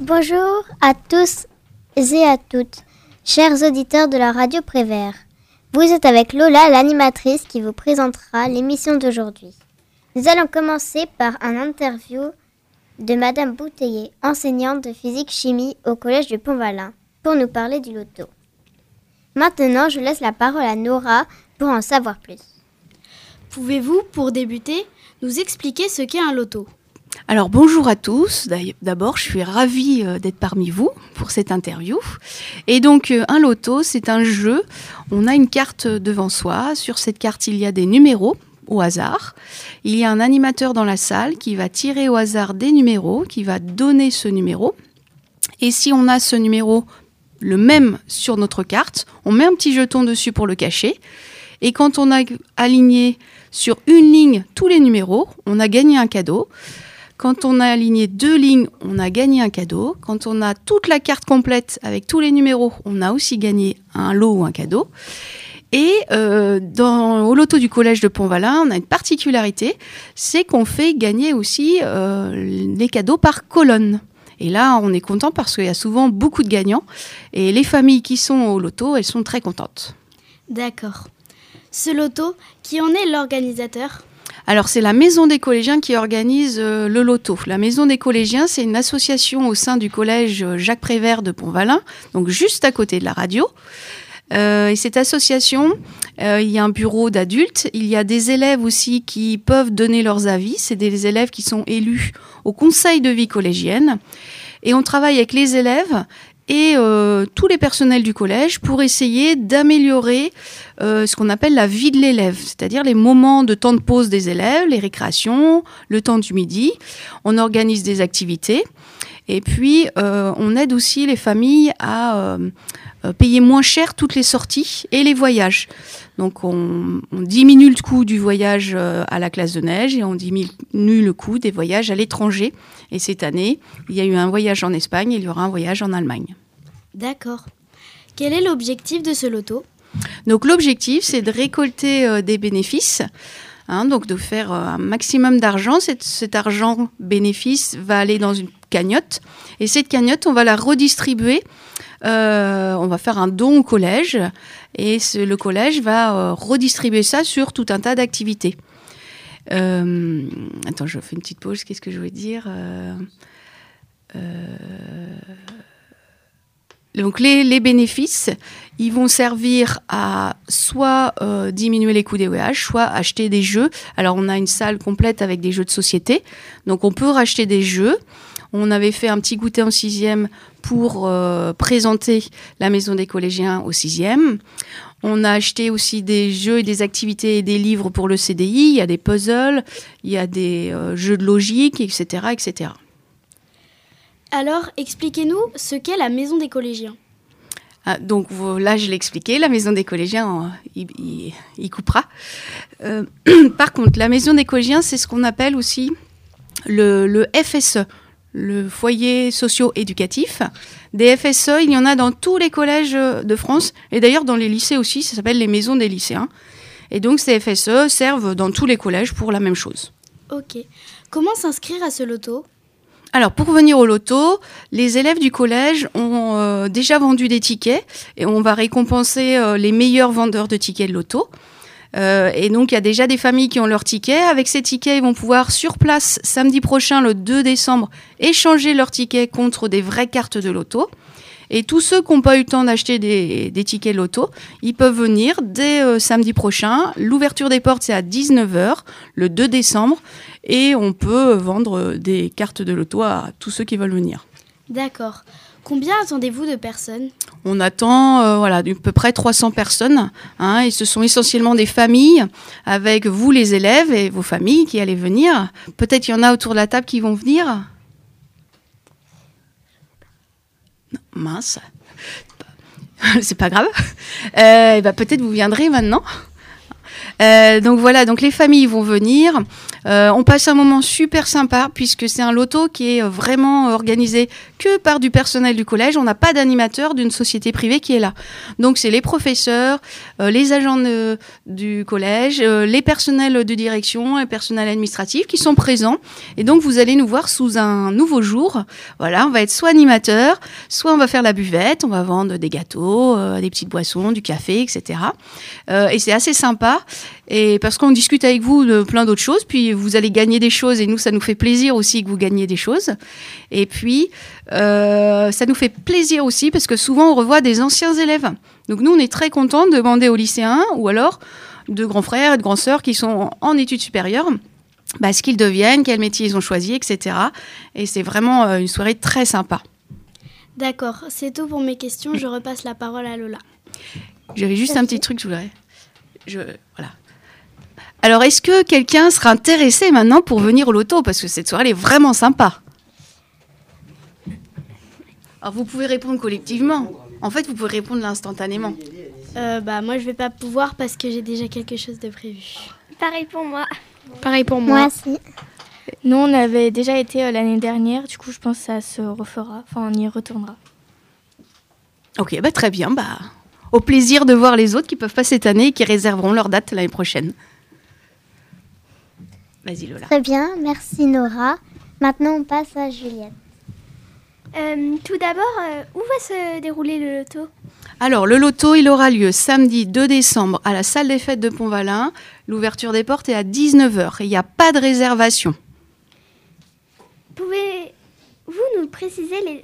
Bonjour à tous et à toutes, chers auditeurs de la radio Prévert. Vous êtes avec Lola, l'animatrice, qui vous présentera l'émission d'aujourd'hui. Nous allons commencer par un interview de Madame Bouteiller, enseignante de physique-chimie au collège du Pont-Valin, pour nous parler du loto. Maintenant, je laisse la parole à Nora pour en savoir plus. Pouvez-vous, pour débuter, nous expliquer ce qu'est un loto ? Alors bonjour à tous, d'abord je suis ravie d'être parmi vous pour cette interview. Et donc un loto, c'est un jeu, on a une carte devant soi, sur cette carte il y a des numéros au hasard. Il y a un animateur dans la salle qui va tirer au hasard des numéros, qui va donner ce numéro. Et si on a ce numéro le même sur notre carte, on met un petit jeton dessus pour le cacher. Et quand on a aligné sur une ligne tous les numéros, on a gagné un cadeau. Quand on a aligné 2 lignes, on a gagné un cadeau. Quand on a toute la carte complète avec tous les numéros, on a aussi gagné un lot ou un cadeau. Et au loto du collège de Pont-Valin, on a une particularité, c'est qu'on fait gagner aussi les cadeaux par colonne. Et là, on est content parce qu'il y a souvent beaucoup de gagnants. Et les familles qui sont au loto, elles sont très contentes. D'accord. Ce loto, qui en est l'organisateur ? Alors, c'est la Maison des collégiens qui organise le loto. La Maison des collégiens, c'est une association au sein du collège Jacques Prévert de Pont-Valin, donc juste à côté de la radio. Et cette association, il y a un bureau d'adultes, il y a des élèves aussi qui peuvent donner leurs avis. C'est des élèves qui sont élus au conseil de vie collégienne. Et on travaille avec les élèves et tous les personnels du collège pour essayer d'améliorer ce qu'on appelle la vie de l'élève, c'est-à-dire les moments de temps de pause des élèves, les récréations, le temps du midi. On organise des activités et puis on aide aussi les familles à payer moins cher toutes les sorties et les voyages. Donc on diminue le coût du voyage à la classe de neige et on diminue le coût des voyages à l'étranger. Et cette année, il y a eu un voyage en Espagne et il y aura un voyage en Allemagne. D'accord. Quel est l'objectif de ce loto ? Donc l'objectif, c'est de récolter des bénéfices, donc de faire un maximum d'argent. Cet argent bénéfice va aller dans une cagnotte. Et cette cagnotte, on va la redistribuer. On va faire un don au collège et le collège va redistribuer ça sur tout un tas d'activités. Attends, je fais une petite pause. Qu'est-ce que je voulais dire ? Donc les bénéfices, ils vont servir à soit diminuer les coûts des voyages, soit acheter des jeux. Alors on a une salle complète avec des jeux de société, donc on peut racheter des jeux. On avait fait un petit goûter en 6e pour présenter la Maison des collégiens au 6e. On a acheté aussi des jeux et des activités et des livres pour le CDI. Il y a des puzzles, il y a des jeux de logique, etc., etc. Alors, expliquez-nous ce qu'est la Maison des collégiens. Donc là, je l'ai expliqué, la Maison des collégiens, il coupera. Par contre, la Maison des collégiens, c'est ce qu'on appelle aussi le FSE, le foyer socio-éducatif. Des FSE, il y en a dans tous les collèges de France, et d'ailleurs dans les lycées aussi, ça s'appelle les maisons des lycéens. Et donc ces FSE servent dans tous les collèges pour la même chose. Ok. Comment s'inscrire à ce loto ? Alors, pour venir au loto, les élèves du collège ont déjà vendu des tickets et on va récompenser les meilleurs vendeurs de tickets de loto. Et donc, il y a déjà des familles qui ont leurs tickets. Avec ces tickets, ils vont pouvoir, sur place, samedi prochain, le 2 décembre, échanger leurs tickets contre des vraies cartes de loto. Et tous ceux qui n'ont pas eu le temps d'acheter des tickets loto, ils peuvent venir dès samedi prochain. L'ouverture des portes, c'est à 19h, le 2 décembre. Et on peut vendre des cartes de loto à tous ceux qui veulent venir. D'accord. Combien attendez-vous de personnes ? On attend à peu près 300 personnes. Et ce sont essentiellement des familles, avec vous les élèves et vos familles qui allez venir. Peut-être il y en a autour de la table qui vont venir. Non, mince. C'est pas grave. Peut-être vous viendrez maintenant. Donc voilà, donc les familles vont venir. On passe un moment super sympa puisque c'est un loto qui est vraiment organisé que par du personnel du collège. On n'a pas d'animateur d'une société privée qui est là. Donc c'est les professeurs, les agents du collège, les personnels de direction et personnels administratifs qui sont présents. Et donc vous allez nous voir sous un nouveau jour. Voilà, on va être soit animateur, soit on va faire la buvette, on va vendre des gâteaux, des petites boissons, du café, etc. Et c'est assez sympa. Et parce qu'on discute avec vous de plein d'autres choses, puis vous allez gagner des choses et nous, ça nous fait plaisir aussi que vous gagniez des choses. Et puis, ça nous fait plaisir aussi parce que souvent, on revoit des anciens élèves. Donc nous, on est très contents de demander aux lycéens ou alors de grands frères et de grands sœurs qui sont en études supérieures ce qu'ils deviennent, quel métier ils ont choisi, etc. Et c'est vraiment une soirée très sympa. D'accord, c'est tout pour mes questions. Je repasse la parole à Lola. J'avais juste un petit truc, je voudrais... Voilà. Alors, est-ce que quelqu'un sera intéressé maintenant pour venir au loto? Parce que cette soirée, elle est vraiment sympa. Alors, vous pouvez répondre collectivement. En fait, vous pouvez répondre instantanément. Moi, je vais pas pouvoir parce que j'ai déjà quelque chose de prévu. Pareil pour moi. Pareil pour moi. Moi aussi. Nous, on avait déjà été l'année dernière. Du coup, je pense que ça se refera. Enfin, on y retournera. Ok, très bien. Au plaisir de voir les autres qui peuvent pas cette année et qui réserveront leur date l'année prochaine. Vas-y Lola. Très bien, merci Nora. Maintenant, on passe à Juliette. Tout d'abord, où va se dérouler le loto? Alors, le loto, il aura lieu samedi 2 décembre à la salle des fêtes de Pont-Valin. L'ouverture des portes est à 19h et il n'y a pas de réservation. Pouvez-vous nous préciser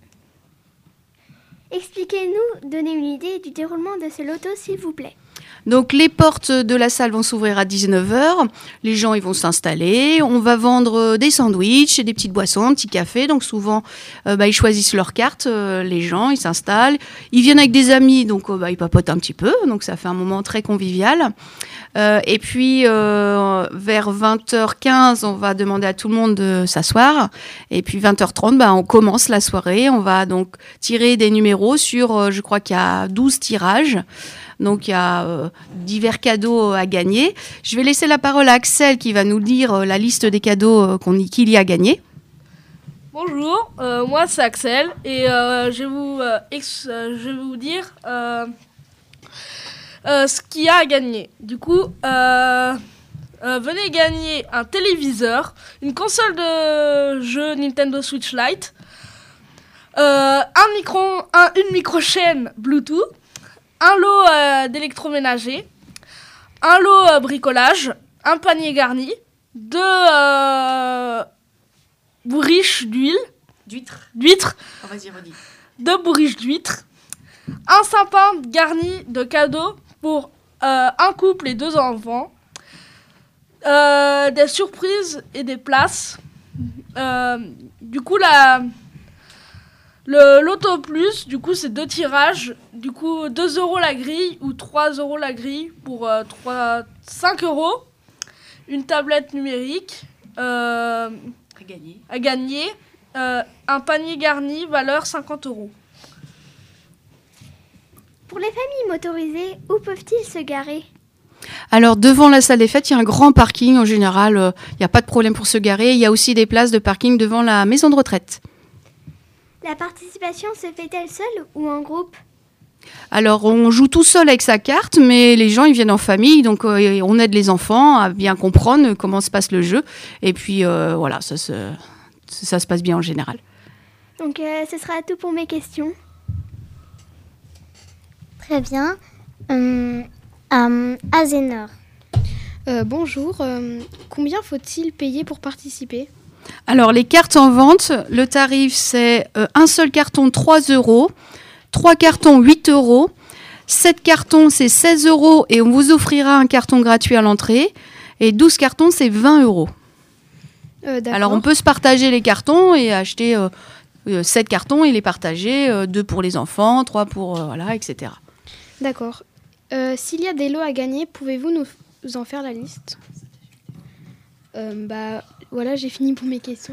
Expliquez-nous, donnez une idée du déroulement de ce loto, s'il vous plaît. Donc, les portes de la salle vont s'ouvrir à 19h. Les gens, ils vont s'installer. On va vendre des sandwichs et des petites boissons, un petit café. Donc, souvent, ils choisissent leur carte. Les gens, ils s'installent. Ils viennent avec des amis, donc ils papotent un petit peu. Donc, ça fait un moment très convivial. Et puis, vers 20h15, on va demander à tout le monde de s'asseoir. Et puis, 20h30, on commence la soirée. On va donc tirer des numéros sur, je crois qu'il y a 12 tirages. Donc, il y a divers cadeaux à gagner. Je vais laisser la parole à Axel qui va nous lire la liste des cadeaux qu'il y a gagnés. Bonjour, moi c'est Axel et je vais vous dire ce qu'il y a à gagner. Du coup, venez gagner un téléviseur, une console de jeu Nintendo Switch Lite, une micro-chaîne Bluetooth, un lot d'électroménager, un lot bricolage, un panier garni, 2 bourriches d'huîtres. Oh, vas-y, redis. 2 bourriches d'huîtres, un sapin garni de cadeaux pour un couple et 2 enfants, des surprises et des places. Du coup, le Loto Plus, du coup, c'est 2 tirages. Du coup, 2 € la grille ou 3 € la grille pour 5 €. Une tablette numérique à gagner. Un panier garni, valeur 50 €. Pour les familles motorisées, où peuvent-ils se garer? Alors, devant la salle des fêtes, il y a un grand parking. En général, il n'y a pas de problème pour se garer. Il y a aussi des places de parking devant la maison de retraite. La participation se fait-elle seule ou en groupe? Alors, on joue tout seul avec sa carte, mais les gens, ils viennent en famille. Donc, on aide les enfants à bien comprendre comment se passe le jeu. Et puis, voilà, ça se passe bien en général. Donc, ce sera tout pour mes questions. Très bien. Azénor. Bonjour, combien faut-il payer pour participer? Alors, les cartes en vente, le tarif, c'est un seul carton, 3 €, 3 cartons, 8 €, 7 cartons, c'est 16 € et on vous offrira un carton gratuit à l'entrée, et 12 cartons, c'est 20 €. Alors, on peut se partager les cartons et acheter 7 cartons et les partager, 2 pour les enfants, 3 pour, etc. D'accord. S'il y a des lots à gagner, pouvez-vous nous en faire la liste? Voilà, j'ai fini pour mes questions.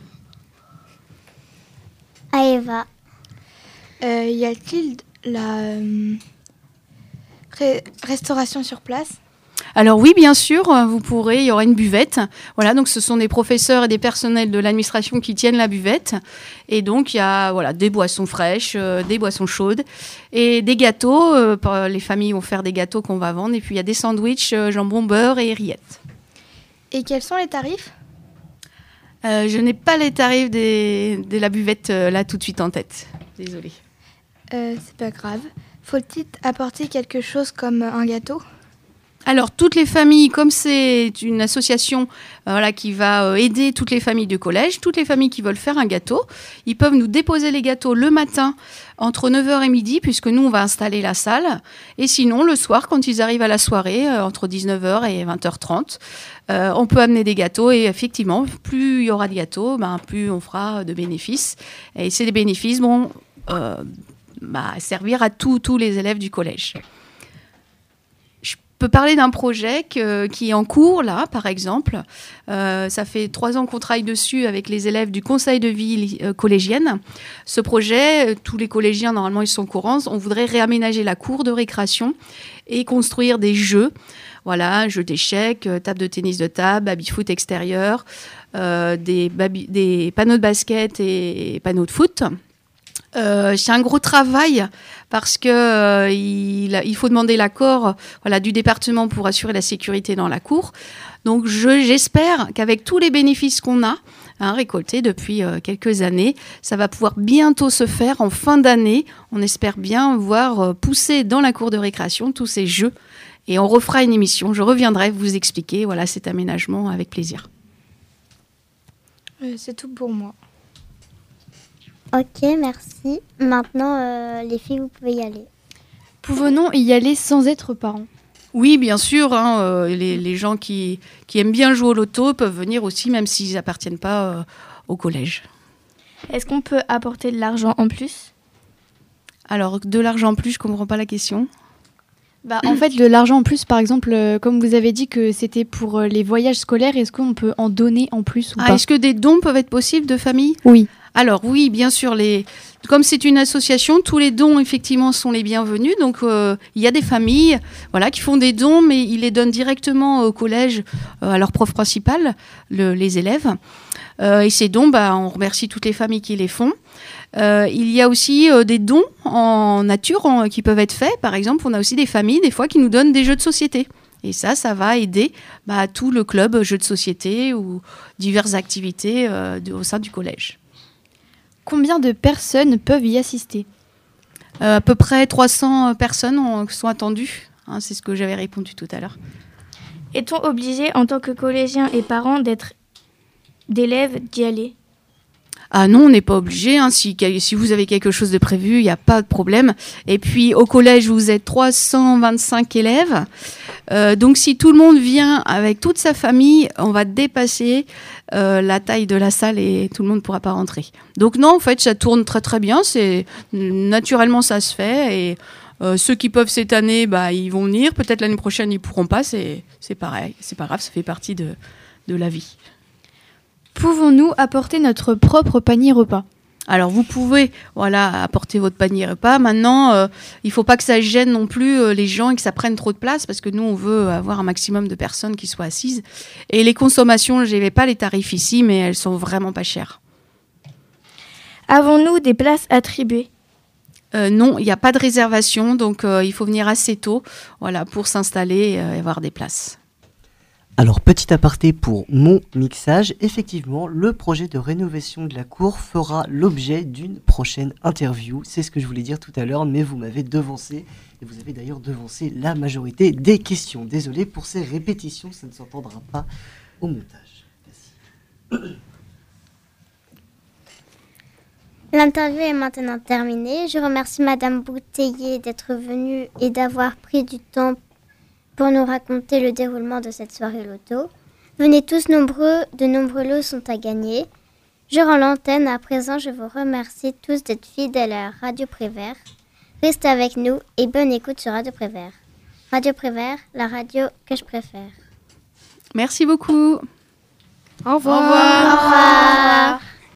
Aeva. Y a-t-il la restauration sur place? Alors oui, bien sûr, vous pourrez, il y aura une buvette. Voilà, donc ce sont des professeurs et des personnels de l'administration qui tiennent la buvette. Et donc il y a des boissons fraîches, des boissons chaudes et des gâteaux. Les familles vont faire des gâteaux qu'on va vendre. Et puis il y a des sandwichs, jambon, beurre et rillettes. Et quels sont les tarifs ? Je n'ai pas les tarifs de la buvette là tout de suite en tête. Désolée. C'est pas grave. Faut-il apporter quelque chose comme un gâteau ? Alors, toutes les familles, comme c'est une association qui va aider toutes les familles du collège, toutes les familles qui veulent faire un gâteau, ils peuvent nous déposer les gâteaux le matin entre 9h et midi, puisque nous, on va installer la salle. Et sinon, le soir, quand ils arrivent à la soirée, entre 19h et 20h30, on peut amener des gâteaux. Et effectivement, plus il y aura de gâteaux, plus on fera de bénéfices. Et ces bénéfices vont servir à tous les élèves du collège. Je peux parler d'un projet qui est en cours, là, par exemple. Ça fait 3 ans qu'on travaille dessus avec les élèves du conseil de vie collégienne. Ce projet, tous les collégiens, normalement, ils sont au courant. On voudrait réaménager la cour de récréation et construire des jeux. Voilà, jeux d'échecs, table de tennis de table, baby-foot extérieur, des panneaux de basket et panneaux de foot. C'est un gros travail parce que il faut demander l'accord du département pour assurer la sécurité dans la cour. Donc j'espère qu'avec tous les bénéfices qu'on a récoltés depuis quelques années, ça va pouvoir bientôt se faire en fin d'année. On espère bien voir pousser dans la cour de récréation tous ces jeux et on refera une émission. Je reviendrai vous expliquer cet aménagement avec plaisir. C'est tout pour moi. Ok, merci. Maintenant, les filles, vous pouvez y aller. Pouvons-nous y aller sans être parents ? Oui, bien sûr. Les gens qui aiment bien jouer au loto peuvent venir aussi, même s'ils n'appartiennent pas au collège. Est-ce qu'on peut apporter de l'argent en plus ? Alors, de l'argent en plus, je ne comprends pas la question. En fait, de l'argent en plus, par exemple, comme vous avez dit que c'était pour les voyages scolaires, est-ce qu'on peut en donner en plus ou pas ? Est-ce que des dons peuvent être possibles de famille ? Oui. Alors oui, bien sûr, comme c'est une association, tous les dons effectivement sont les bienvenus. Donc il y a des familles qui font des dons, mais ils les donnent directement au collège à leur prof principal, les élèves. Et ces dons, on remercie toutes les familles qui les font. Il y a aussi des dons en nature qui peuvent être faits. Par exemple, on a aussi des familles des fois qui nous donnent des jeux de société. Et ça va aider tout le club jeux de société ou diverses activités au sein du collège. Combien de personnes peuvent y assister ? À peu près 300 personnes sont attendues. C'est ce que j'avais répondu tout à l'heure. Est-on obligé, en tant que collégien et parent, d'élèves d'y aller ? Ah non, on n'est pas obligé. Si vous avez quelque chose de prévu, il n'y a pas de problème. Et puis, au collège, vous êtes 325 élèves. Donc, si tout le monde vient avec toute sa famille, on va dépasser la taille de la salle et tout le monde ne pourra pas rentrer. Donc non, en fait, ça tourne très très bien. Naturellement, ça se fait. Et ceux qui peuvent cette année, ils vont venir. Peut-être l'année prochaine, ils ne pourront pas. C'est pareil. C'est pas grave, ça fait partie de la vie. Pouvons-nous apporter notre propre panier repas ? Alors, vous pouvez apporter votre panier repas. Maintenant, il ne faut pas que ça gêne non plus les gens et que ça prenne trop de place parce que nous, on veut avoir un maximum de personnes qui soient assises. Et les consommations, je n'avais pas les tarifs ici, mais elles sont vraiment pas chères. Avons-nous des places attribuées ? Non, il n'y a pas de réservation, donc il faut venir assez tôt pour s'installer et avoir des places. Alors, petit aparté pour mon mixage, effectivement, le projet de rénovation de la cour fera l'objet d'une prochaine interview. C'est ce que je voulais dire tout à l'heure, mais vous m'avez devancé, et vous avez d'ailleurs devancé la majorité des questions. Désolé pour ces répétitions, ça ne s'entendra pas au montage. Merci. L'interview est maintenant terminée. Je remercie Madame Bouteiller d'être venue et d'avoir pris du temps pour nous raconter le déroulement de cette soirée loto. Venez tous nombreux, de nombreux lots sont à gagner. Je rends l'antenne. À présent, je vous remercie tous d'être fidèles à Radio Prévert. Restez avec nous et bonne écoute sur Radio Prévert. Radio Prévert, la radio que je préfère. Merci beaucoup. Au revoir. Au revoir.